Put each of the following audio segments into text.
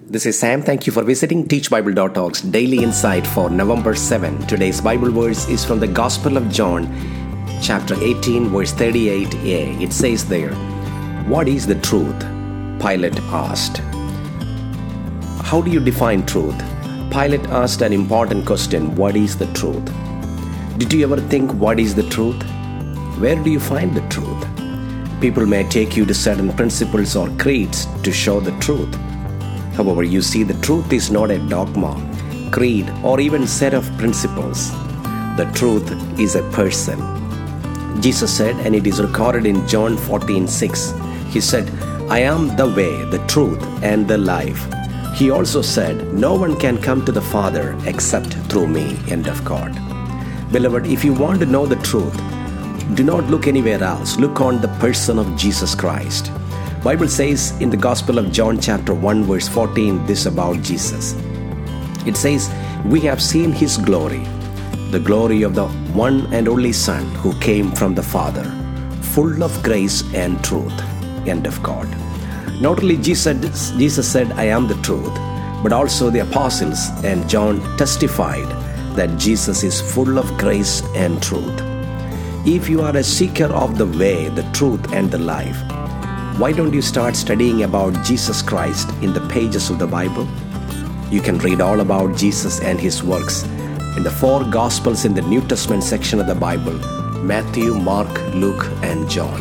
This is Sam. Thank you for visiting teachbible.org's Daily Insight for November 7. Today's Bible verse is from the Gospel of John, chapter 18, verse 38a. It says there, "What is the truth?" Pilate asked. How do you define truth? Pilate asked an important question. What is the truth? Did you ever think, what is the truth? Where do you find the truth? People may take you to certain principles or creeds to show the truth. However, you see, the truth is not a dogma, creed, or even set of principles. The truth is a person. Jesus said, and it is recorded in John 14:6, He said, "I am the way, the truth, and the life." He also said, "No one can come to the Father except through me." End of God. Beloved, if you want to know the truth, do not look anywhere else. Look on the person of Jesus Christ. Bible says in the Gospel of John chapter 1 verse 14 this about Jesus. It says, "We have seen His glory, the glory of the one and only Son who came from the Father, full of grace and truth." End of God. Not only Jesus said, "I am the truth," but also the apostles and John testified that Jesus is full of grace and truth. If you are a seeker of the way, the truth, and the life, why don't you start studying about Jesus Christ in the pages of the Bible? You can read all about Jesus and His works in the 4 Gospels in the New Testament section of the Bible: Matthew, Mark, Luke, and John.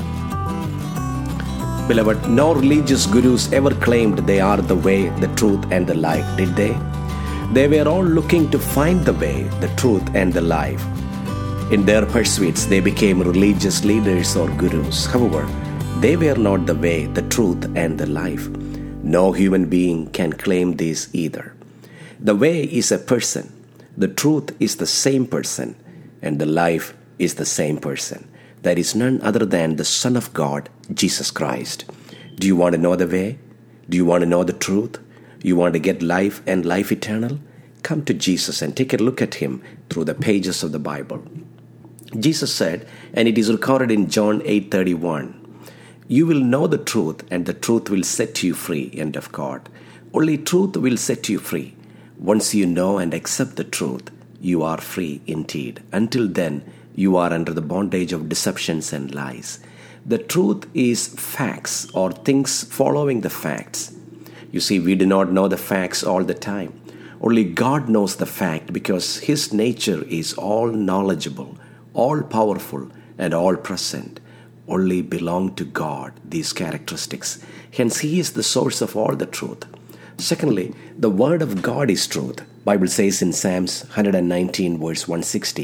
Beloved, no religious gurus ever claimed they are the way, the truth, and the life, did they? They were all looking to find the way, the truth, and the life. In their pursuits, they became religious leaders or gurus. However, they were not the way, the truth, and the life. No human being can claim this either. The way is a person, the truth is the same person, and the life is the same person. There is none other than the Son of God, Jesus Christ. Do you want to know the way? Do you want to know the truth? You want to get life and life eternal? Come to Jesus and take a look at Him through the pages of the Bible. Jesus said, and it is recorded in John 8:31, "You will know the truth, and the truth will set you free." End of God. Only truth will set you free. Once you know and accept the truth, you are free indeed. Until then, you are under the bondage of deceptions and lies. The truth is facts, or things following the facts. You see, we do not know the facts all the time. Only God knows the fact, because His nature is all knowledgeable, all powerful, and all present. Only belong to God these characteristics. Hence, He is the source of all the truth. Secondly, the Word of God is truth. Bible says in Psalms 119 verse 160,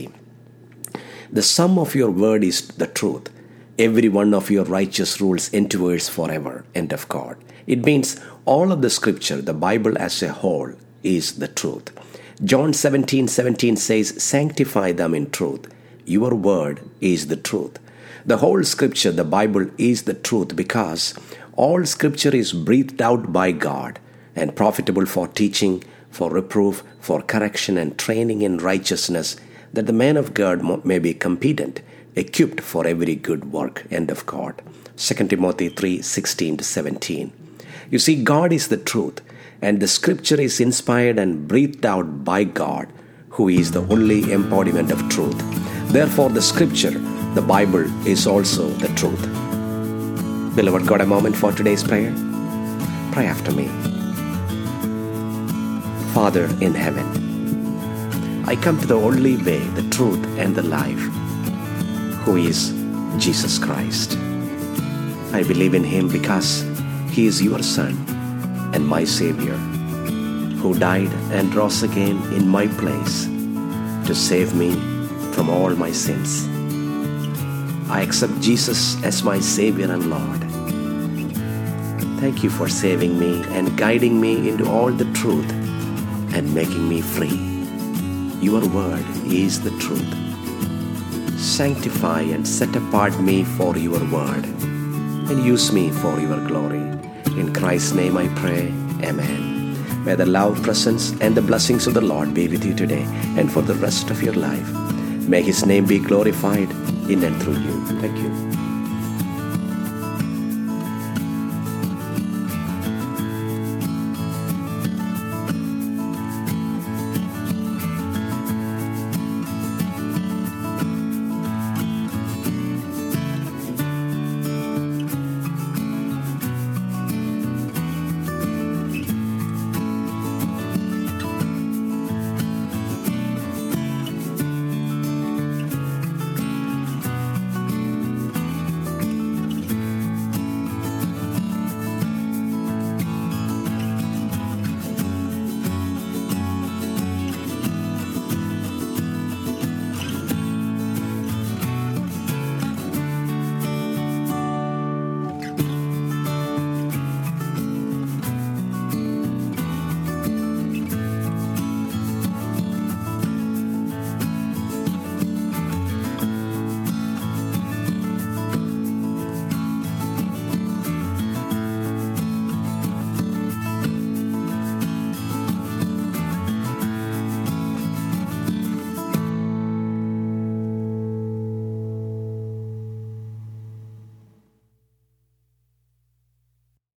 "The sum of your word is the truth. Every one of your righteous rules endures forever." End of God. It means all of the scripture, the Bible as a whole, is the truth. John 17:17 says, "Sanctify them in truth. Your word is the truth." The whole scripture, the Bible, is the truth, because all scripture is breathed out by God and profitable for teaching, for reproof, for correction, and training in righteousness, that the man of God may be competent, equipped for every good work. End of God. 2 Timothy 3:16-17. You see, God is the truth, and the scripture is inspired and breathed out by God, who is the only embodiment of truth. Therefore, the scripture, the Bible, is also the truth. Beloved, got a moment for today's prayer? Pray after me. Father in heaven, I come to the only way, the truth, and the life, who is Jesus Christ. I believe in Him because He is your Son and my Savior, who died and rose again in my place to save me from all my sins. I accept Jesus as my Savior and Lord. Thank you for saving me and guiding me into all the truth and making me free. Your word is the truth. Sanctify and set apart me for your word, and use me for your glory. In Christ's name I pray. Amen. May the love, presence, and the blessings of the Lord be with you today and for the rest of your life. May His name be glorified in and through you. Thank you.